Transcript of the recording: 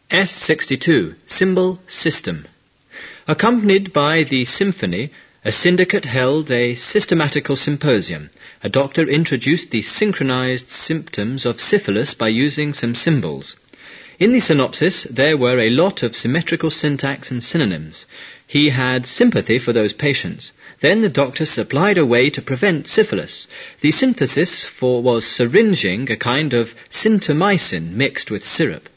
S62. Symbol System. Accompanied by the symphony, a syndicate held a systematical symposium. A doctor introduced the synchronized symptoms of syphilis by using some symbols. In the synopsis, there were a lot of symmetrical syntax and synonyms. He had sympathy for those patients. Then the doctor supplied a way to prevent syphilis. The synthesis was syringing a kind of synthamycin mixed with syrup.